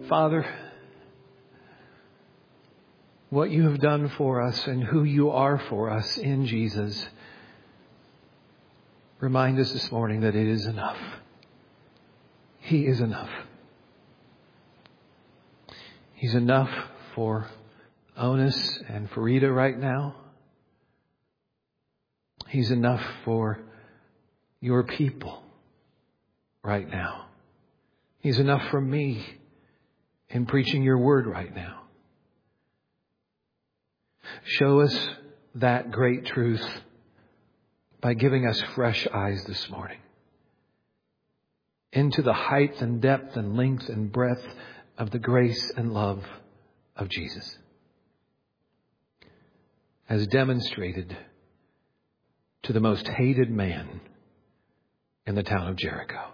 Father, what you have done for us and who you are for us in Jesus, remind us this morning that it is enough. He is enough. He's enough for Onus and Farida right now. He's enough for your people right now. He's enough for me in preaching your word right now. Show us that great truth by giving us fresh eyes this morning into the height and depth and length and breadth of the grace and love of Jesus, as demonstrated to the most hated man in the town of Jericho,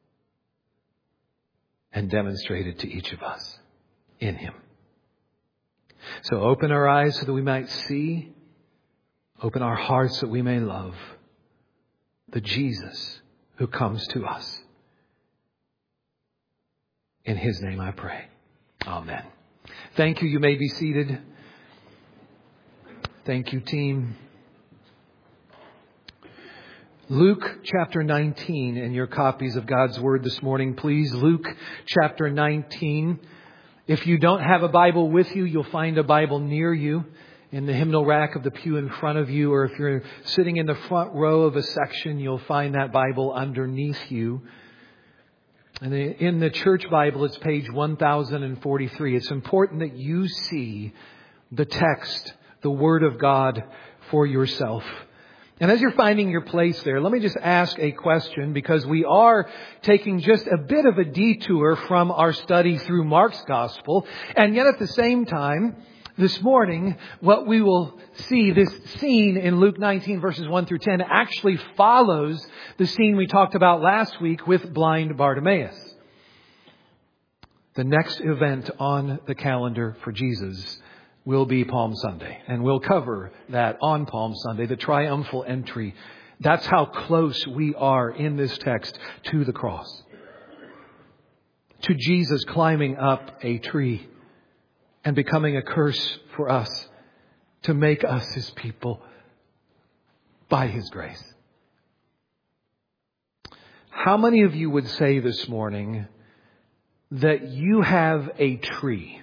and demonstrated to each of us in Him. So open our eyes so that we might see, open our hearts that we may love the Jesus who comes to us. In His name I pray. Amen. Thank you. You may be seated. Thank you, team. Luke chapter 19 in your copies of God's Word this morning, please. Luke chapter 19. If you don't have a Bible with you, you'll find a Bible near you in the hymnal rack of the pew in front of you. Or if you're sitting in the front row of a section, you'll find that Bible underneath you. And in the church Bible, it's page 1043. It's important that you see the text, the Word of God, for yourself. And as you're finding your place there, let me just ask a question, because we are taking just a bit of a detour from our study through Mark's Gospel. And yet at the same time, this morning, what we will see, this scene in Luke 19 verses 1 through 10 actually follows the scene we talked about last week with blind Bartimaeus. The next event on the calendar for Jesus will be Palm Sunday. And we'll cover that on Palm Sunday, the triumphal entry. That's how close we are in this text to the cross. To Jesus climbing up a tree and becoming a curse for us to make us His people by His grace. How many of you would say this morning that you have a tree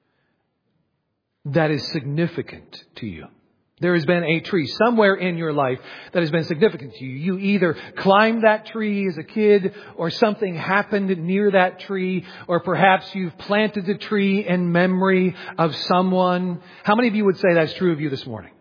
that is significant to you? There has been a tree somewhere in your life that has been significant to you. You either climbed that tree as a kid, or something happened near that tree, or perhaps you've planted the tree in memory of someone. How many of you would say that's true of you this morning?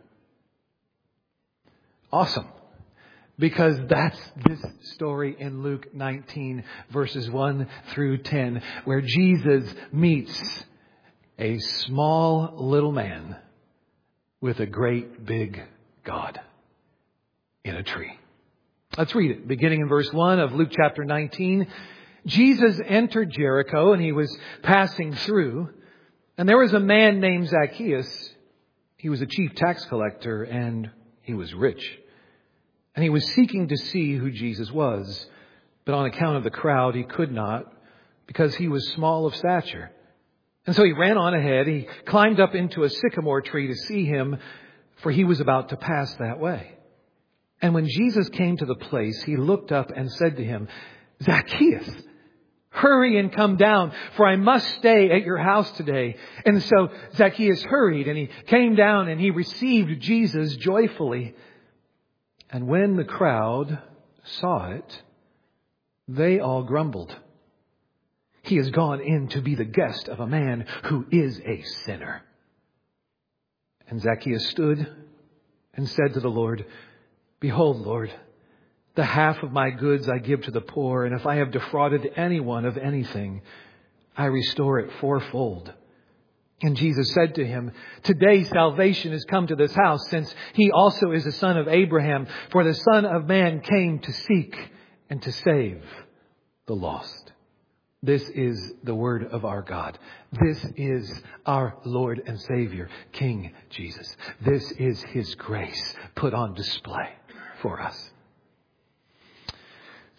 Awesome. Because that's this story in Luke 19 verses 1 through 10, where Jesus meets a small little man with a great big God in a tree. Let's read it. Beginning in verse 1 of Luke chapter 19. Jesus entered Jericho and He was passing through. And there was a man named Zacchaeus. He was a chief tax collector and he was rich. And he was seeking to see who Jesus was. But on account of the crowd, he could not, because he was small of stature. And so he ran on ahead. He climbed up into a sycamore tree to see him, for he was about to pass that way. And when Jesus came to the place, he looked up and said to him, Zacchaeus, hurry and come down, for I must stay at your house today. And so Zacchaeus hurried, and he came down, and he received Jesus joyfully. And when the crowd saw it, they all grumbled. He has gone in to be the guest of a man who is a sinner. And Zacchaeus stood and said to the Lord, Behold, Lord, the half of my goods I give to the poor, and if I have defrauded anyone of anything, I restore it fourfold. And Jesus said to him, Today salvation has come to this house, since he also is a son of Abraham. For the Son of Man came to seek and to save the lost. This is the word of our God. This is our Lord and Savior, King Jesus. This is His grace put on display for us.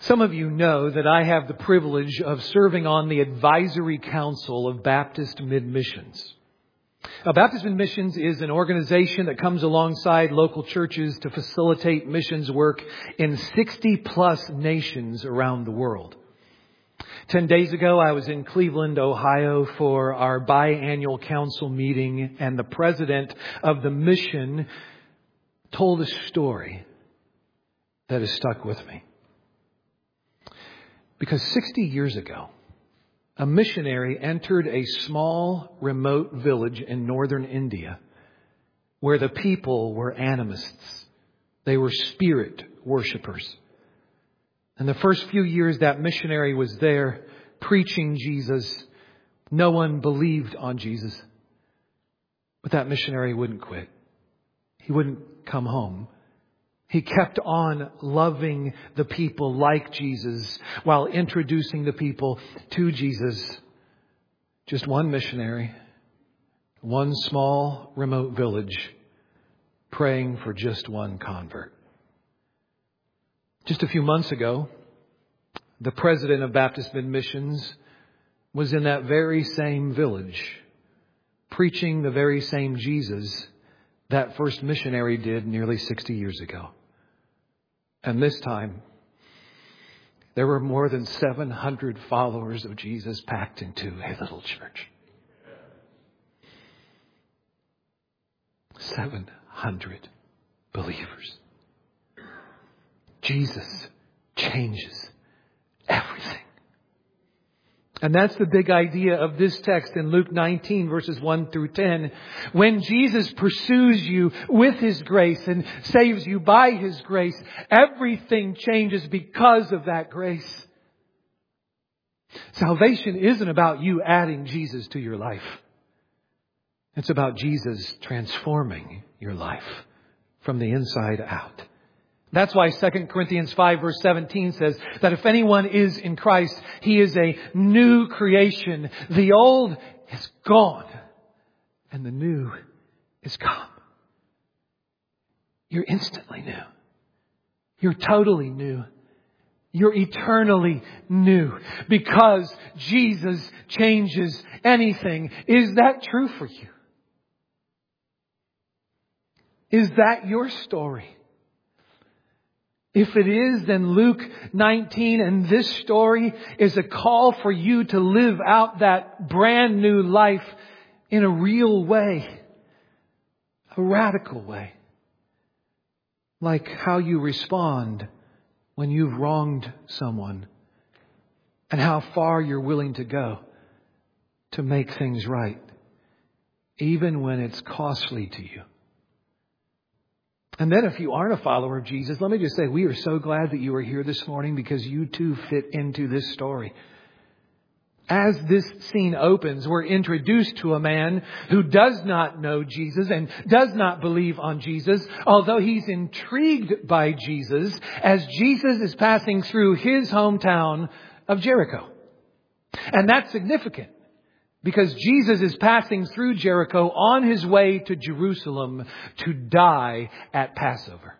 Some of you know that I have the privilege of serving on the Advisory Council of Baptist Mid-Missions. Baptist Mid-Missions is an organization that comes alongside local churches to facilitate missions work in 60 plus nations around the world. 10 days ago, I was in Cleveland, Ohio for our biannual council meeting, and the president of the mission told a story that has stuck with me. Because 60 years ago, a missionary entered a small, remote village in northern India where the people were animists. They were spirit worshipers. And the first few years that missionary was there preaching Jesus, no one believed on Jesus. But that missionary wouldn't quit. He wouldn't come home. He kept on loving the people like Jesus while introducing the people to Jesus. Just one missionary, one small remote village, praying for just one convert. Just a few months ago, the president of Baptist Mid-Missions was in that very same village, preaching the very same Jesus that first missionary did nearly 60 years ago. And this time, there were more than 700 followers of Jesus packed into a little church. 700 believers. Jesus changes everything. And that's the big idea of this text in Luke 19, verses 1 through 10. When Jesus pursues you with His grace and saves you by His grace, everything changes because of that grace. Salvation isn't about you adding Jesus to your life. It's about Jesus transforming your life from the inside out. That's why 2 Corinthians 5 verse 17 says that if anyone is in Christ, he is a new creation. The old is gone and the new is come. You're instantly new. You're totally new. You're eternally new because Jesus changes anything. Is that true for you? Is that your story? If it is, then Luke 19 and this story is a call for you to live out that brand new life in a real way, a radical way, like how you respond when you've wronged someone and how far you're willing to go to make things right, even when it's costly to you. And then if you aren't a follower of Jesus, let me just say, we are so glad that you are here this morning because you too fit into this story. As this scene opens, we're introduced to a man who does not know Jesus and does not believe on Jesus, although he's intrigued by Jesus as Jesus is passing through his hometown of Jericho. And that's significant. Because Jesus is passing through Jericho on His way to Jerusalem to die at Passover.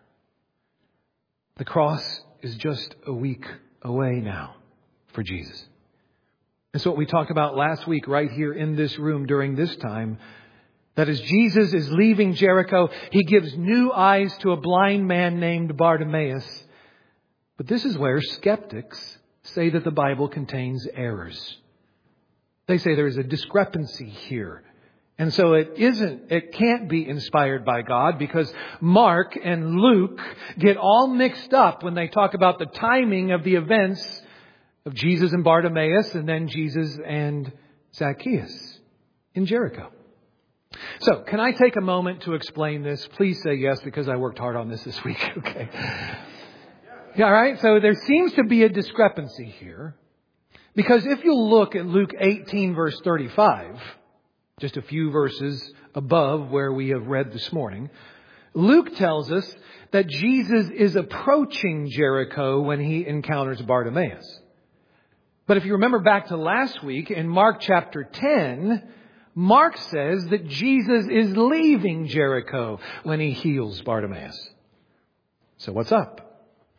The cross is just a week away now for Jesus. It's what we talked about last week right here in this room during this time. That as Jesus is leaving Jericho, He gives new eyes to a blind man named Bartimaeus. But this is where skeptics say that the Bible contains errors. They say there is a discrepancy here. And so it can't be inspired by God because Mark and Luke get all mixed up when they talk about the timing of the events of Jesus and Bartimaeus and then Jesus and Zacchaeus in Jericho. So, can I take a moment to explain this? Please say yes because I worked hard on this week. Okay. Yeah, all right. So there seems to be a discrepancy here. Because if you look at Luke 18 verse 35, just a few verses above where we have read this morning, Luke tells us that Jesus is approaching Jericho when He encounters Bartimaeus. But if you remember back to last week in Mark chapter 10, Mark says that Jesus is leaving Jericho when He heals Bartimaeus. So what's up?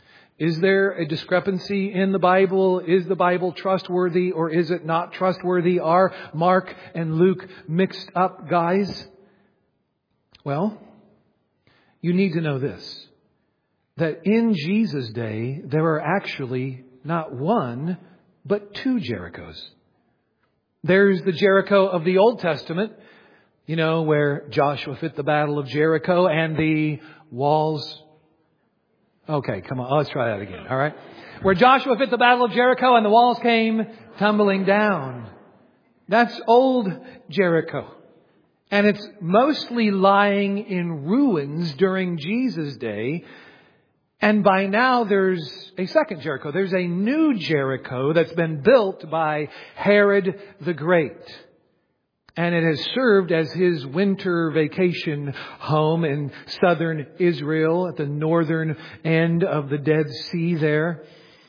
Is there a discrepancy in the Bible? Is the Bible trustworthy or is it not trustworthy? Are Mark and Luke mixed up guys? Well, you need to know this, that in Jesus' day, there are actually not one, but two Jerichos. There's the Jericho of the Old Testament, where Joshua fit the battle of Jericho and the walls. Okay, come on. Let's try that again. All right. Where Joshua fit the battle of Jericho and the walls came tumbling down. That's old Jericho. And it's mostly lying in ruins during Jesus' day. And by now there's a second Jericho. There's a new Jericho that's been built by Herod the Great. And it has served as his winter vacation home in southern Israel at the northern end of the Dead Sea there.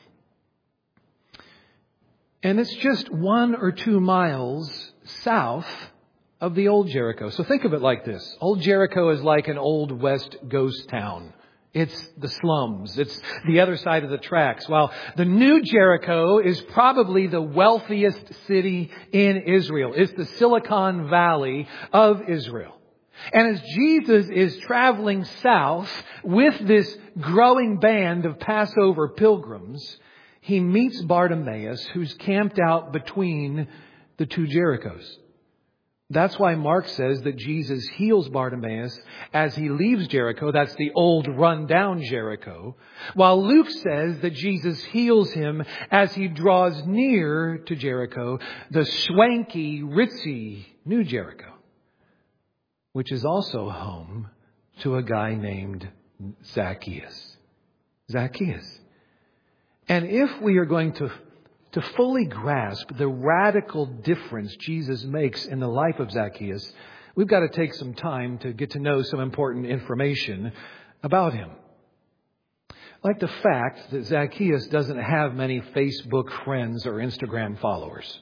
And it's just 1 or 2 miles south of the old Jericho. So think of it like this. Old Jericho is like an old West ghost town. It's the slums. It's the other side of the tracks. While the new Jericho is probably the wealthiest city in Israel. It's the Silicon Valley of Israel. And as Jesus is traveling south with this growing band of Passover pilgrims, he meets Bartimaeus, who's camped out between the two Jerichos. That's why Mark says that Jesus heals Bartimaeus as he leaves Jericho. That's the old run-down Jericho. While Luke says that Jesus heals him as he draws near to Jericho, the swanky, ritzy new Jericho, which is also home to a guy named Zacchaeus. Zacchaeus. And if we are going to fully grasp the radical difference Jesus makes in the life of Zacchaeus, we've got to take some time to get to know some important information about him. Like the fact that Zacchaeus doesn't have many Facebook friends or Instagram followers.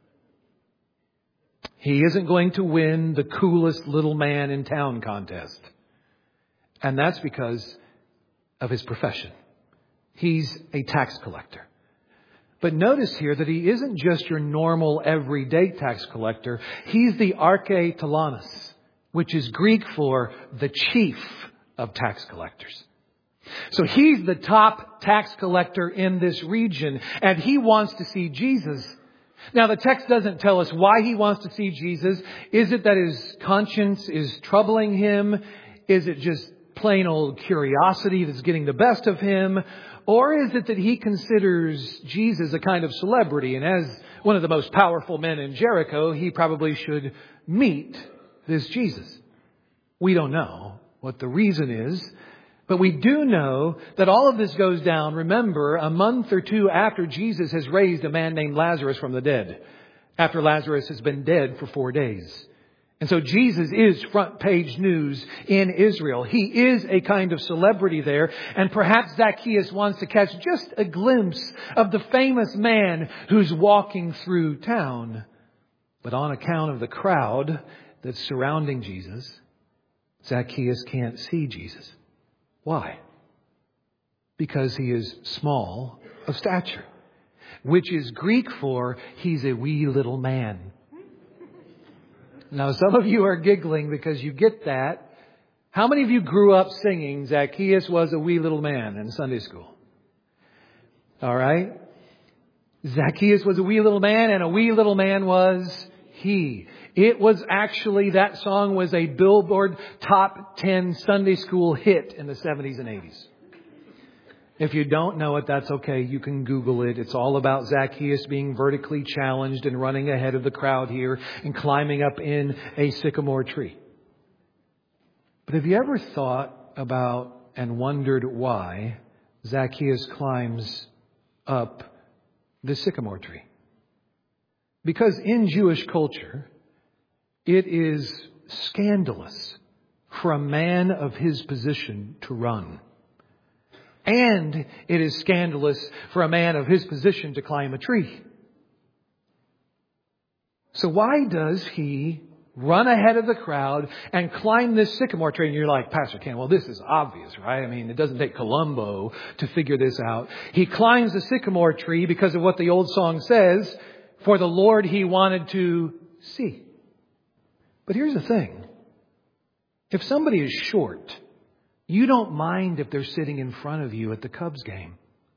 He isn't going to win the coolest little man in town contest. And that's because of his profession. He's a tax collector. But notice here that he isn't just your normal everyday tax collector. He's the arche telonis, which is Greek for the chief of tax collectors. So he's the top tax collector in this region, and he wants to see Jesus. Now, the text doesn't tell us why he wants to see Jesus. Is it that his conscience is troubling him? Is it just plain old curiosity that's getting the best of him? Or is it that he considers Jesus a kind of celebrity, and as one of the most powerful men in Jericho, he probably should meet this Jesus? We don't know what the reason is, but we do know that all of this goes down, remember, a month or two after Jesus has raised a man named Lazarus from the dead, after Lazarus has been dead for 4 days. And so Jesus is front page news in Israel. He is a kind of celebrity there. And perhaps Zacchaeus wants to catch just a glimpse of the famous man who's walking through town. But on account of the crowd that's surrounding Jesus, Zacchaeus can't see Jesus. Why? Because he is small of stature, which is Greek for he's a wee little man. Now, some of you are giggling because you get that. How many of you grew up singing Zacchaeus was a wee little man in Sunday school? All right. Zacchaeus was a wee little man, and a wee little man was he. It was actually, that song was a Billboard top 10 Sunday school hit in the 70s and 80s. If you don't know it, that's okay. You can Google it. It's all about Zacchaeus being vertically challenged and running ahead of the crowd here and climbing up in a sycamore tree. But have you ever thought about and wondered why Zacchaeus climbs up the sycamore tree? Because in Jewish culture, it is scandalous for a man of his position to run. And it is scandalous for a man of his position to climb a tree. So why does he run ahead of the crowd and climb this sycamore tree. And you're like, Pastor Ken, well, this is obvious, right? I mean, it doesn't take Columbo to figure this out. He climbs the sycamore tree because of what the old song says, for the Lord he wanted to see. But here's the thing. If somebody is short, you don't mind if they're sitting in front of you at the Cubs game.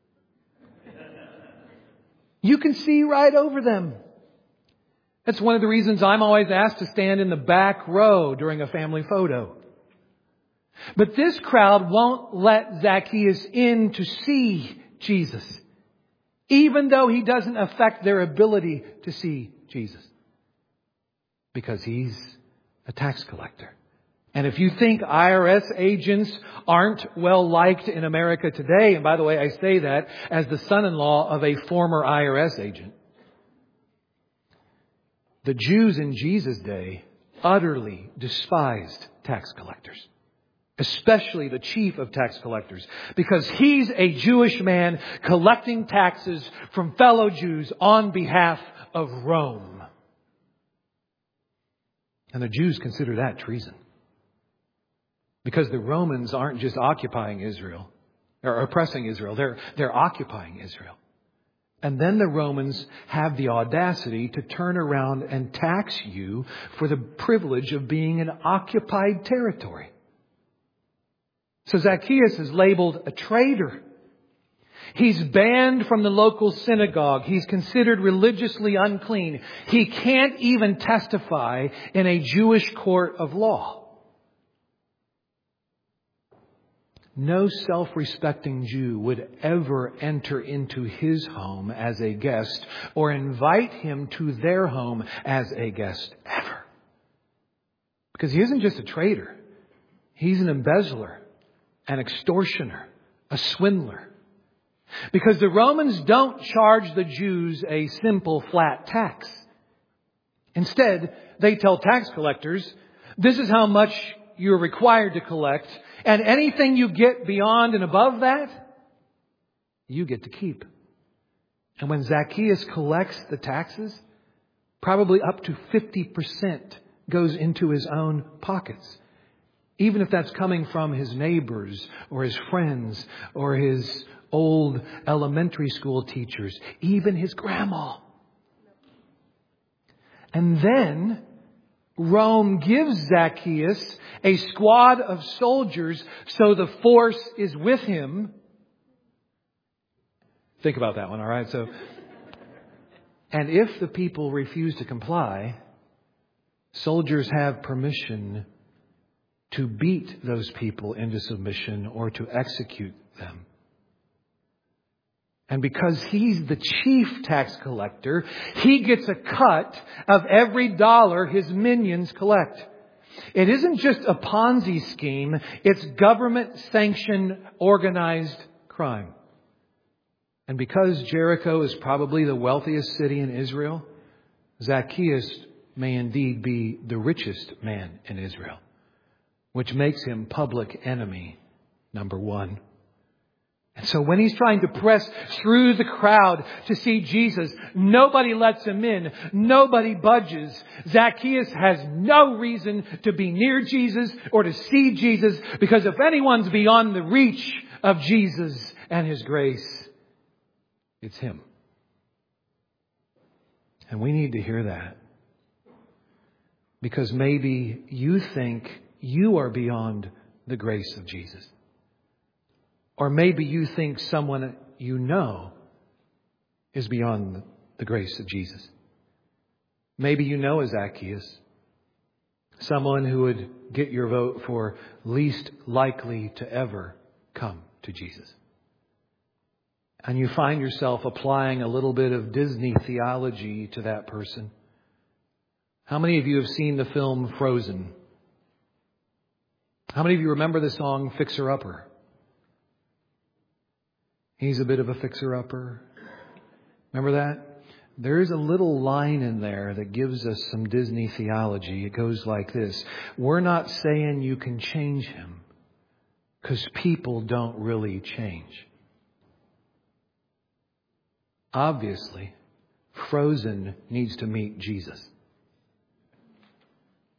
You can see right over them. That's one of the reasons I'm always asked to stand in the back row during a family photo. But this crowd won't let Zacchaeus in to see Jesus, even though he doesn't affect their ability to see Jesus, because he's a tax collector. And if you think IRS agents aren't well liked in America today, and by the way, I say that as the son-in-law of a former IRS agent, the Jews in Jesus' day utterly despised tax collectors, especially the chief of tax collectors, because he's a Jewish man collecting taxes from fellow Jews on behalf of Rome. And the Jews consider that treason, because the Romans aren't just occupying Israel or oppressing Israel. They're occupying Israel. And then the Romans have the audacity to turn around and tax you for the privilege of being in occupied territory. So Zacchaeus is labeled a traitor. He's banned from the local synagogue. He's considered religiously unclean. He can't even testify in a Jewish court of law. No self-respecting Jew would ever enter into his home as a guest or invite him to their home as a guest ever. Because he isn't just a traitor. He's an embezzler, an extortioner, a swindler. Because the Romans don't charge the Jews a simple flat tax. Instead, they tell tax collectors, this is how much you're required to collect, and anything you get beyond and above that, you get to keep. And when Zacchaeus collects the taxes, probably up to 50% goes into his own pockets. Even if that's coming from his neighbors or his friends or his old elementary school teachers, even his grandma. And then Rome gives Zacchaeus a squad of soldiers, so the force is with him. Think about that one, all right? And if the people refuse to comply, soldiers have permission to beat those people into submission or to execute them. And because he's the chief tax collector, he gets a cut of every dollar his minions collect. It isn't just a Ponzi scheme. It's government-sanctioned, organized crime. And because Jericho is probably the wealthiest city in Israel, Zacchaeus may indeed be the richest man in Israel, which makes him public enemy number one. And so when he's trying to press through the crowd to see Jesus, nobody lets him in. Nobody budges. Zacchaeus has no reason to be near Jesus or to see Jesus, because if anyone's beyond the reach of Jesus and His grace, it's him. And we need to hear that, because maybe you think you are beyond the grace of Jesus. Or maybe you think someone you know is beyond the grace of Jesus. Maybe you know a Zacchaeus, someone who would get your vote for least likely to ever come to Jesus. And you find yourself applying a little bit of Disney theology to that person. How many of you have seen the film Frozen? How many of you remember the song Fixer Upper? He's a bit of a fixer-upper. Remember that? There is a little line in there that gives us some Disney theology. It goes like this. We're not saying you can change him, because people don't really change. Obviously, Frozen needs to meet Jesus.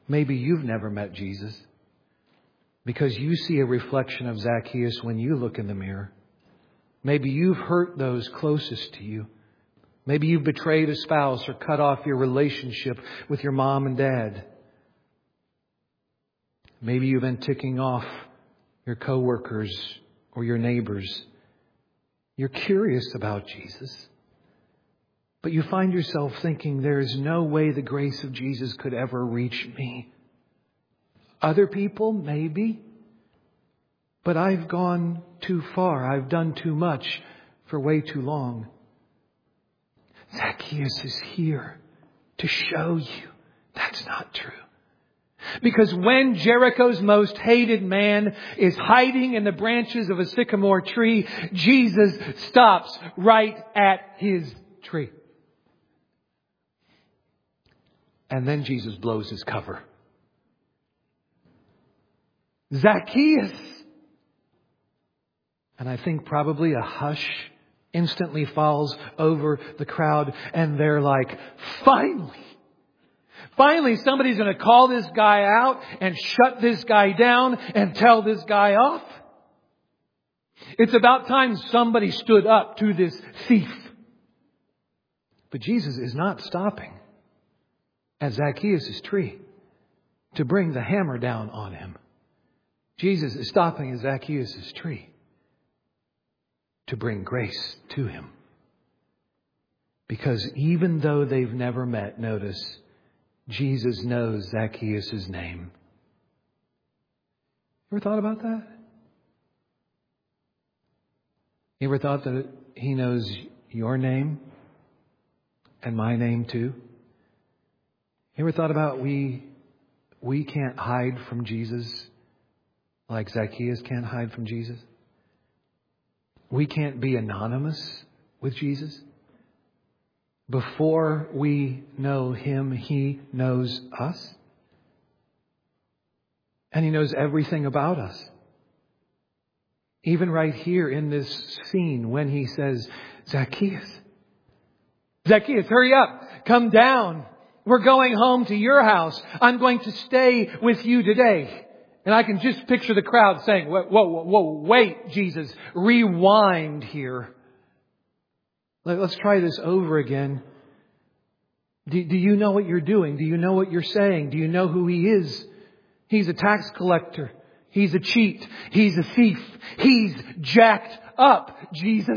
Maybe you've never met Jesus because you see a reflection of Zacchaeus when you look in the mirror. Maybe you've hurt those closest to you. Maybe you've betrayed a spouse or cut off your relationship with your mom and dad. Maybe you've been ticking off your coworkers or your neighbors. You're curious about Jesus, but you find yourself thinking there is no way the grace of Jesus could ever reach me. Other people, maybe, but I've gone too far. I've done too much for way too long. Zacchaeus is here to show you that's not true. Because when Jericho's most hated man is hiding in the branches of a sycamore tree, Jesus stops right at his tree. And then Jesus blows his cover. Zacchaeus! And I think probably a hush instantly falls over the crowd, and they're like, Finally, somebody's going to call this guy out and shut this guy down and tell this guy off. It's about time somebody stood up to this thief. But Jesus is not stopping at Zacchaeus' tree to bring the hammer down on him. Jesus is stopping at Zacchaeus' tree to bring grace to him. Because even though they've never met, notice, Jesus knows Zacchaeus' name. Ever thought about that? You ever thought that He knows your name and my name too? You ever thought about we can't hide from Jesus like Zacchaeus can't hide from Jesus? We can't be anonymous with Jesus. Before we know Him, He knows us. And He knows everything about us. Even right here in this scene when He says, Zacchaeus, hurry up, come down. We're going home to your house. I'm going to stay with you today. And I can just picture the crowd saying, whoa, wait, Jesus, rewind here. Let's try this over again. Do you know what you're doing? Do you know what you're saying? Do you know who He is? He's a tax collector. He's a cheat. He's a thief. He's jacked up, Jesus.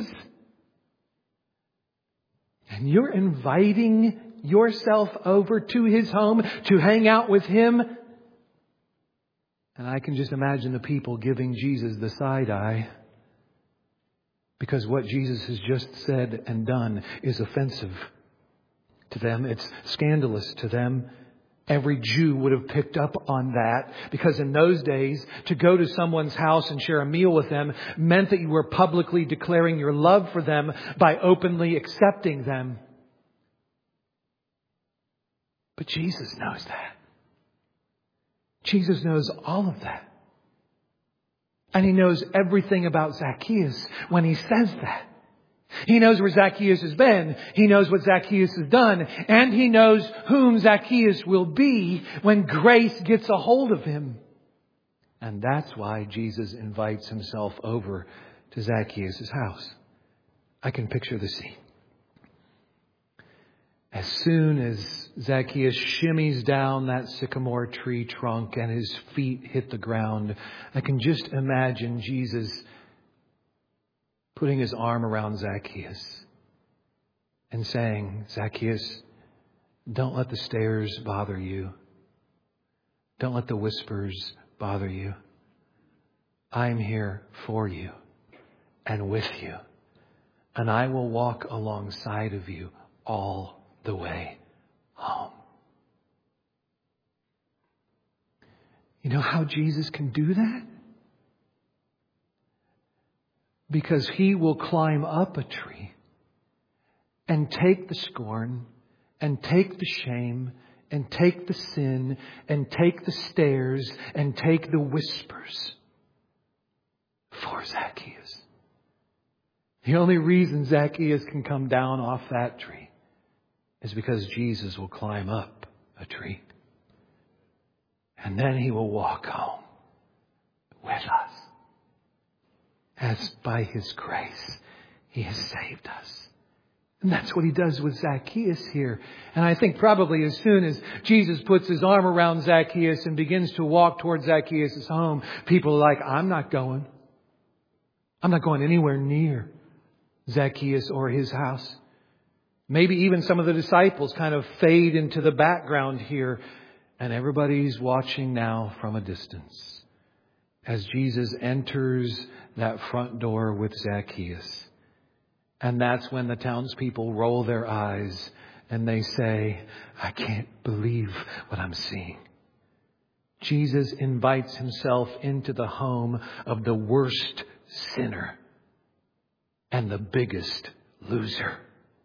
And you're inviting yourself over to His home to hang out with Him. And I can just imagine the people giving Jesus the side eye. Because what Jesus has just said and done is offensive to them. It's scandalous to them. Every Jew would have picked up on that. Because in those days, to go to someone's house and share a meal with them meant that you were publicly declaring your love for them by openly accepting them. But Jesus knows that. Jesus knows all of that. And He knows everything about Zacchaeus when He says that. He knows where Zacchaeus has been. He knows what Zacchaeus has done. And He knows whom Zacchaeus will be when grace gets a hold of him. And that's why Jesus invites Himself over to Zacchaeus' house. I can picture the scene. As soon as Zacchaeus shimmies down that sycamore tree trunk and his feet hit the ground, I can just imagine Jesus putting His arm around Zacchaeus and saying, Zacchaeus, don't let the stairs bother you. Don't let the whispers bother you. I'm here for you and with you. And I will walk alongside of you all the way home. You know how Jesus can do that? Because He will climb up a tree and take the scorn and take the shame and take the sin and take the stares and take the whispers for Zacchaeus. The only reason Zacchaeus can come down off that tree is because Jesus will climb up a tree. And then He will walk home with us. As by His grace, He has saved us. And that's what He does with Zacchaeus here. And I think probably as soon as Jesus puts His arm around Zacchaeus and begins to walk towards Zacchaeus' home, people are like, I'm not going. I'm not going anywhere near Zacchaeus or his house. Maybe even some of the disciples kind of fade into the background here. And everybody's watching now from a distance as Jesus enters that front door with Zacchaeus. And that's when the townspeople roll their eyes and they say, I can't believe what I'm seeing. Jesus invites Himself into the home of the worst sinner and the biggest loser.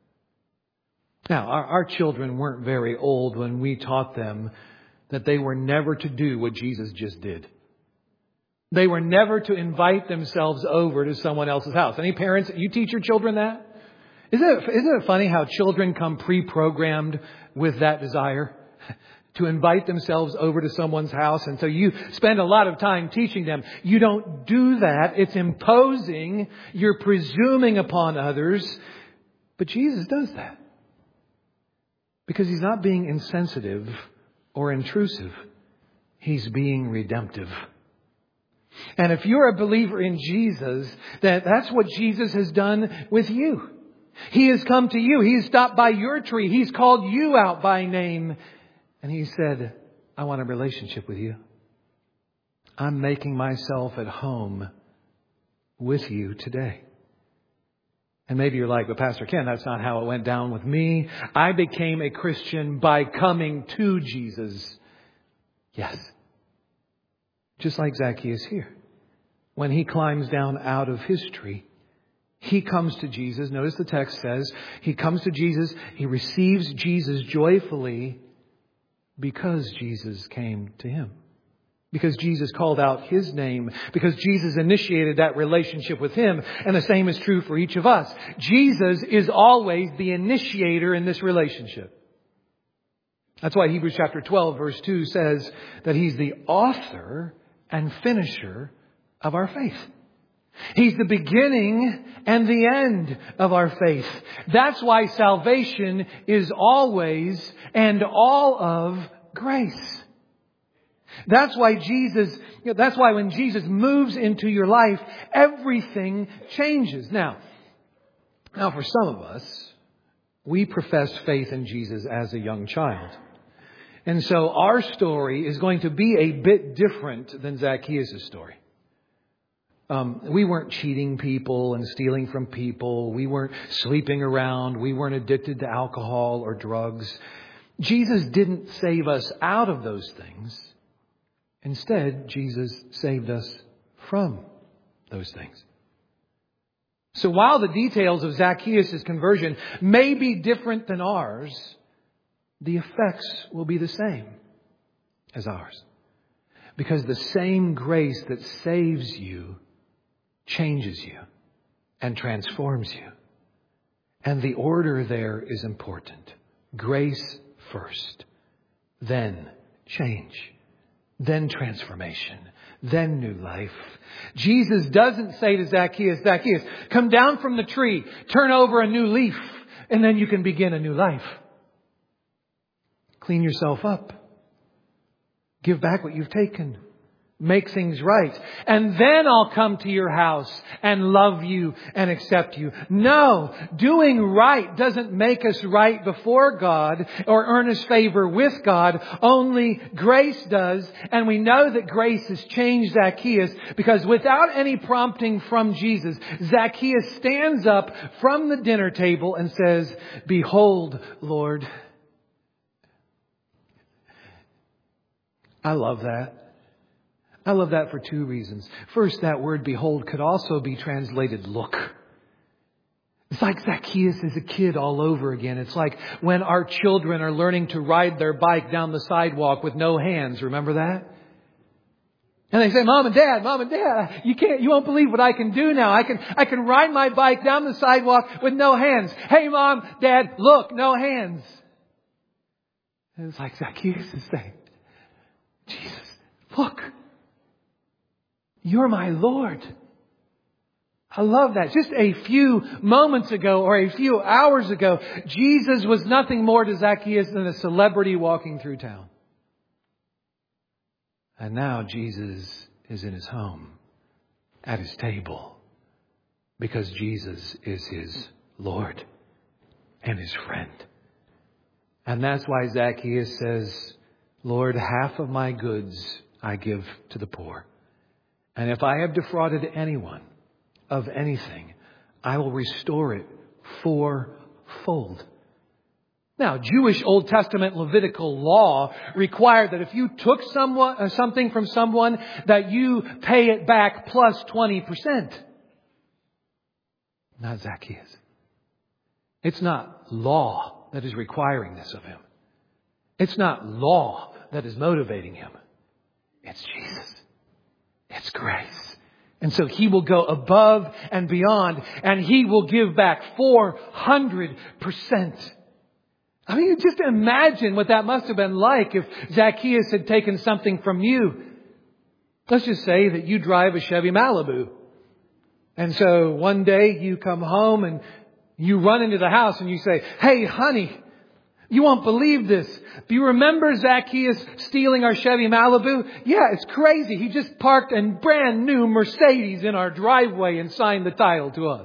Now, our children weren't very old when we taught them that they were never to do what Jesus just did. They were never to invite themselves over to someone else's house. Any parents, you teach your children that? Isn't it funny how children come pre-programmed with that desire to invite themselves over to someone's house? And so you spend a lot of time teaching them. You don't do that. It's imposing. You're presuming upon others. But Jesus does that. Because He's not being insensitive or intrusive. He's being redemptive. And if you're a believer in Jesus, that's what Jesus has done with you. He has come to you. He has stopped by your tree. He's called you out by name. And He said, I want a relationship with you. I'm making myself at home with you today. And maybe you're like, but Pastor Ken, that's not how it went down with me. I became a Christian by coming to Jesus. Yes. Just like Zacchaeus here. When he climbs down out of his tree, he comes to Jesus. Notice the text says, he comes to Jesus. He receives Jesus joyfully because Jesus came to him. Because Jesus called out His name. Because Jesus initiated that relationship with him. And the same is true for each of us. Jesus is always the initiator in this relationship. That's why Hebrews chapter 12 verse 2 says that He's the author and finisher of our faith. He's the beginning and the end of our faith. That's why salvation is always and all of grace. That's why when Jesus moves into your life, everything changes. Now for some of us, we profess faith in Jesus as a young child. And so our story is going to be a bit different than Zacchaeus' story. We weren't cheating people and stealing from people. We weren't sleeping around. We weren't addicted to alcohol or drugs. Jesus didn't save us out of those things. Instead, Jesus saved us from those things. So while the details of Zacchaeus' conversion may be different than ours, the effects will be the same as ours. Because the same grace that saves you changes you and transforms you. And the order there is important. Grace first, then change, then transformation, then new life. Jesus doesn't say to Zacchaeus, Zacchaeus, come down from the tree, turn over a new leaf, and then you can begin a new life. Clean yourself up. Give back what you've taken. Make things right. And then I'll come to your house and love you and accept you. No, doing right doesn't make us right before God or earn us favor with God. Only grace does. And we know that grace has changed Zacchaeus because without any prompting from Jesus, Zacchaeus stands up from the dinner table and says, "Behold, Lord." I love that. I love that for two reasons. First, that word behold could also be translated look. It's like Zacchaeus is a kid all over again. It's like when our children are learning to ride their bike down the sidewalk with no hands. Remember that? And they say, Mom and Dad, you won't believe what I can do now. I can ride my bike down the sidewalk with no hands. Hey, Mom, Dad, look, no hands. And it's like Zacchaeus is saying, Jesus, You're my Lord. I love that. Just a few moments ago or a few hours ago, Jesus was nothing more to Zacchaeus than a celebrity walking through town. And now Jesus is in his home, at his table, because Jesus is his Lord and his friend. And that's why Zacchaeus says, Lord, half of my goods I give to the poor. And if I have defrauded anyone of anything, I will restore it fourfold. Now, Jewish Old Testament Levitical law required that if you took something from someone, that you pay it back plus 20%. Not Zacchaeus. It's not law that is requiring this of him. It's not law that is motivating him. It's Jesus. It's grace. And so he will go above and beyond, and he will give back 400%. I mean, just imagine what that must have been like if Zacchaeus had taken something from you. Let's just say that you drive a Chevy Malibu. And so one day you come home and you run into the house and you say, hey, honey, you won't believe this. Do you remember Zacchaeus stealing our Chevy Malibu? Yeah, it's crazy. He just parked a brand new Mercedes in our driveway and signed the title to us.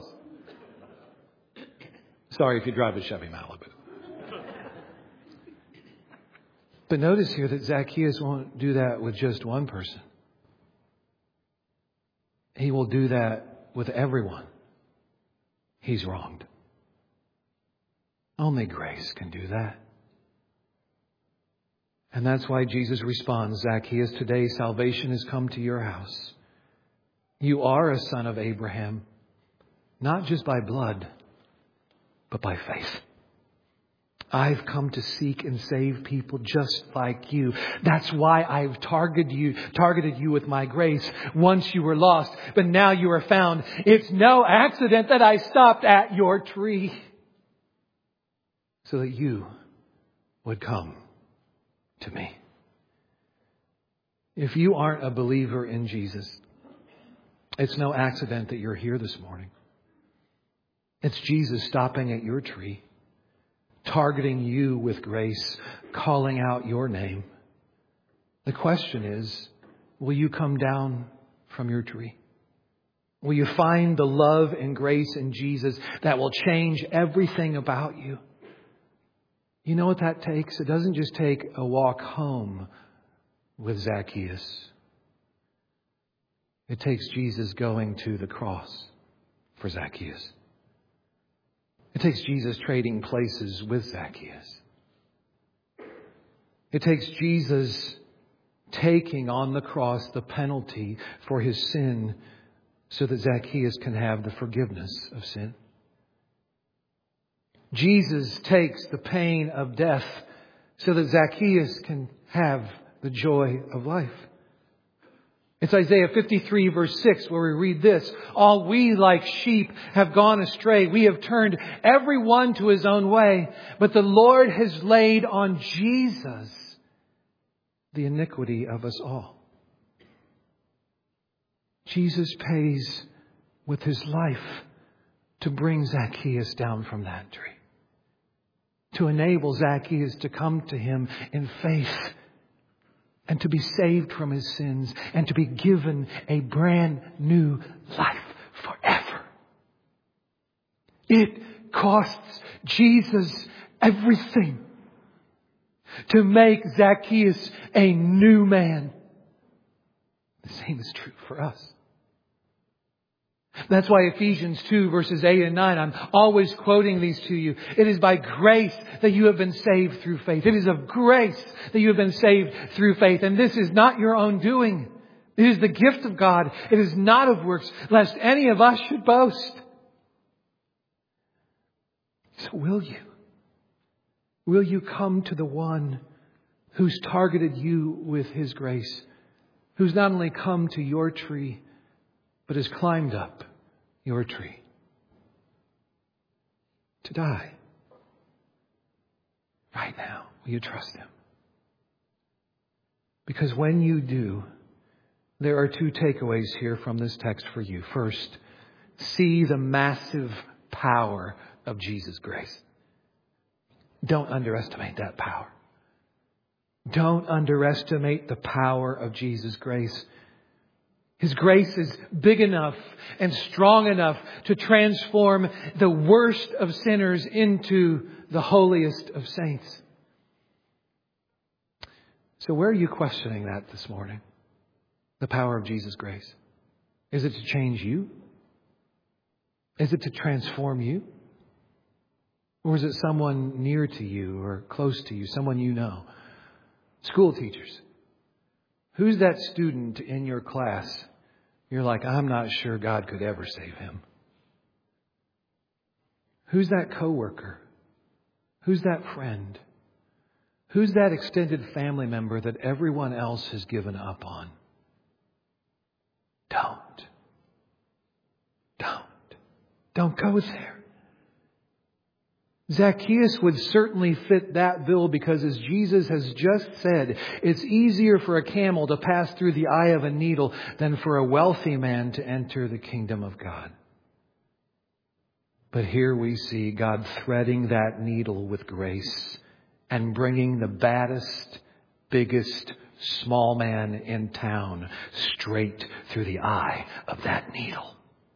Sorry if you drive a Chevy Malibu. But notice here that Zacchaeus won't do that with just one person. He will do that with everyone he's wronged. Only grace can do that. And that's why Jesus responds, Zacchaeus, today salvation has come to your house. You are a son of Abraham, not just by blood, but by faith. I've come to seek and save people just like you. That's why I've targeted you with my grace. Once you were lost, but now you are found. It's no accident that I stopped at your tree, so that you would come to me. If you aren't a believer in Jesus, it's no accident that you're here this morning. It's Jesus stopping at your tree, targeting you with grace, calling out your name. The question is, will you come down from your tree? Will you find the love and grace in Jesus that will change everything about you? You know what that takes? It doesn't just take a walk home with Zacchaeus. It takes Jesus going to the cross for Zacchaeus. It takes Jesus trading places with Zacchaeus. It takes Jesus taking on the cross the penalty for his sin so that Zacchaeus can have the forgiveness of sin. Jesus takes the pain of death so that Zacchaeus can have the joy of life. It's Isaiah 53 verse 6 where we read this. All we like sheep have gone astray. We have turned every one to his own way. But the Lord has laid on Jesus the iniquity of us all. Jesus pays with his life to bring Zacchaeus down from that tree. To enable Zacchaeus to come to him in faith and to be saved from his sins and to be given a brand new life forever. It costs Jesus everything to make Zacchaeus a new man. The same is true for us. That's why Ephesians 2 verses 8 and 9, I'm always quoting these to you. It is by grace that you have been saved through faith. It is of grace that you have been saved through faith. And this is not your own doing. It is the gift of God. It is not of works, lest any of us should boast. So will you? Will you come to the one who's targeted you with his grace? Who's not only come to your tree, but has climbed up your tree to die. Right now, will you trust him? Because when you do, There are two takeaways here from this text for you. First, see the massive power of Jesus' grace. Don't underestimate that power. Don't underestimate the power of Jesus' grace. His grace is big enough and strong enough to transform the worst of sinners into the holiest of saints. So where are you questioning that this morning? The power of Jesus' grace. Is it to change you? Is it to transform you? Or is it someone near to you or close to you, someone you know? School teachers. Who's that student in your class? You're like, I'm not sure God could ever save him. Who's that coworker? Who's that friend? Who's that extended family member that everyone else has given up on? Don't go there. Zacchaeus would certainly fit that bill because, as Jesus has just said, it's easier for a camel to pass through the eye of a needle than for a wealthy man to enter the kingdom of God. But here we see God threading that needle with grace and bringing the baddest, biggest, small man in town straight through the eye of that needle.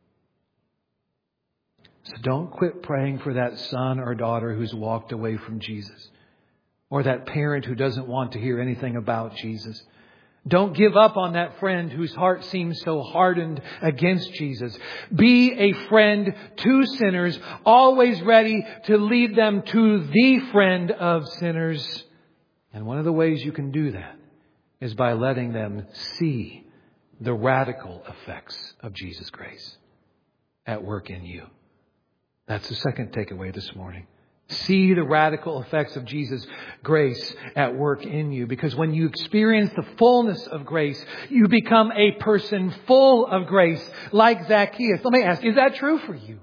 So don't quit praying for that son or daughter who's walked away from Jesus, or that parent who doesn't want to hear anything about Jesus. Don't give up on that friend whose heart seems so hardened against Jesus. Be a friend to sinners, always ready to lead them to the friend of sinners. And one of the ways you can do that is by letting them see the radical effects of Jesus' grace at work in you. That's the second takeaway this morning. See the radical effects of Jesus' grace at work in you. Because when you experience the fullness of grace, you become a person full of grace, like Zacchaeus. Let me ask, is that true for you?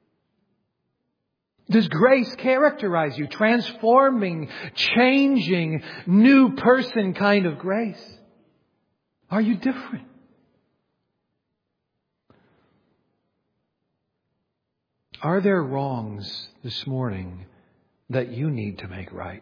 Does grace characterize you? Transforming, changing, new person kind of grace? Are you different? Are there wrongs this morning that you need to make right?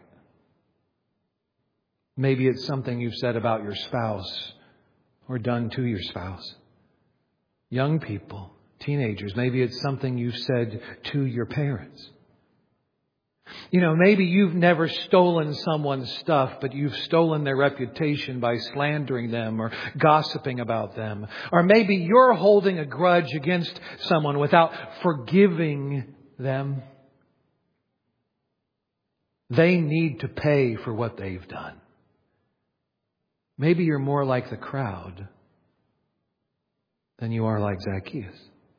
Maybe it's something you've said about your spouse or done to your spouse. Young people, teenagers, maybe it's something you've said to your parents. You know, maybe you've never stolen someone's stuff, but you've stolen their reputation by slandering them or gossiping about them. Or maybe you're holding a grudge against someone without forgiving them. They need to pay for what they've done. Maybe you're more like the crowd than you are like Zacchaeus.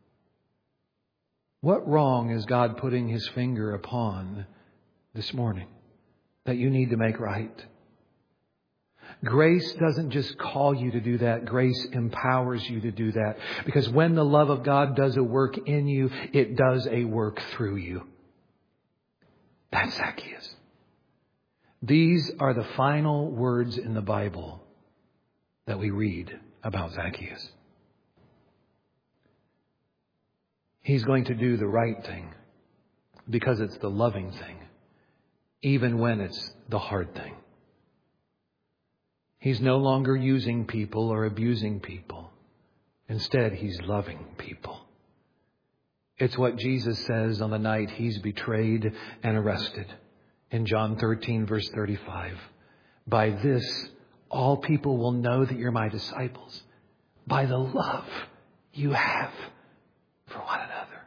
What wrong is God putting His finger upon this morning that you need to make right? Grace doesn't just call you to do that. Grace empowers you to do that. Because when the love of God does a work in you, it does a work through you. That's Zacchaeus. These are the final words in the Bible that we read about Zacchaeus. He's going to do the right thing because it's the loving thing, even when it's the hard thing. He's no longer using people or abusing people. Instead, He's loving people. It's what Jesus says on the night He's betrayed and arrested. In John 13, verse 35, by this, all people will know that you're my disciples, by the love you have for one another.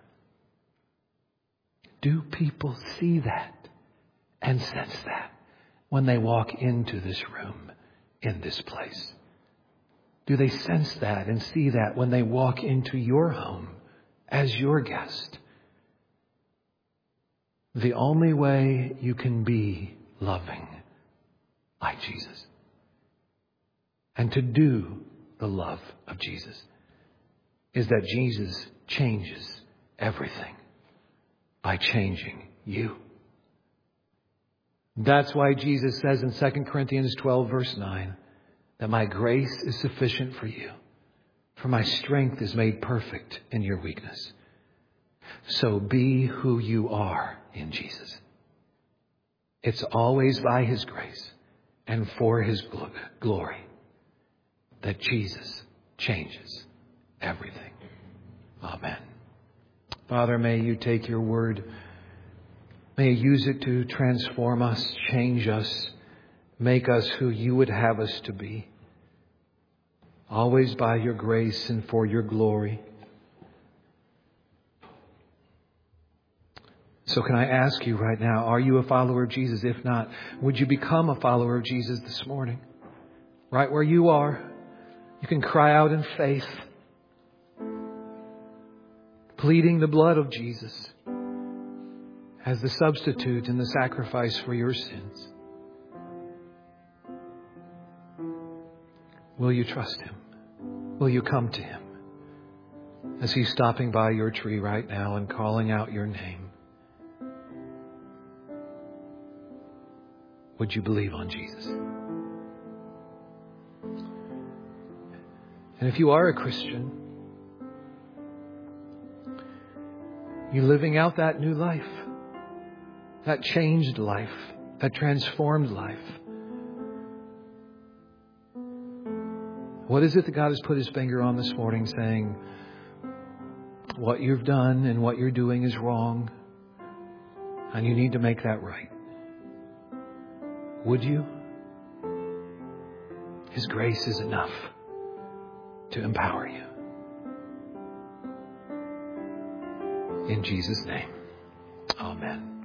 Do people see that and sense that when they walk into this room, in this place? Do they sense that and see that when they walk into your home as your guest? The only way you can be loving like Jesus and to do the love of Jesus is that Jesus changes everything by changing you. That's why Jesus says in 2 Corinthians 12, verse 9, that my grace is sufficient for you, for my strength is made perfect in your weakness. So be who you are in Jesus. It's always by His grace and for His glory that Jesus changes everything. Amen. Father, may you take your word. May you use it to transform us, change us, make us who you would have us to be. Always by your grace and for your glory. So can I ask you right now, are you a follower of Jesus? If not, would you become a follower of Jesus this morning? Right where you are, you can cry out in faith, pleading the blood of Jesus as the substitute and the sacrifice for your sins. Will you trust Him? Will you come to Him as He's stopping by your tree right now and calling out your name? Would you believe on Jesus? And if you are a Christian, you living out that new life, that changed life, that transformed life. What is it that God has put His finger on this morning saying, what you've done and what you're doing is wrong, and you need to make that right? Would you? His grace is enough to empower you. In Jesus' name, amen.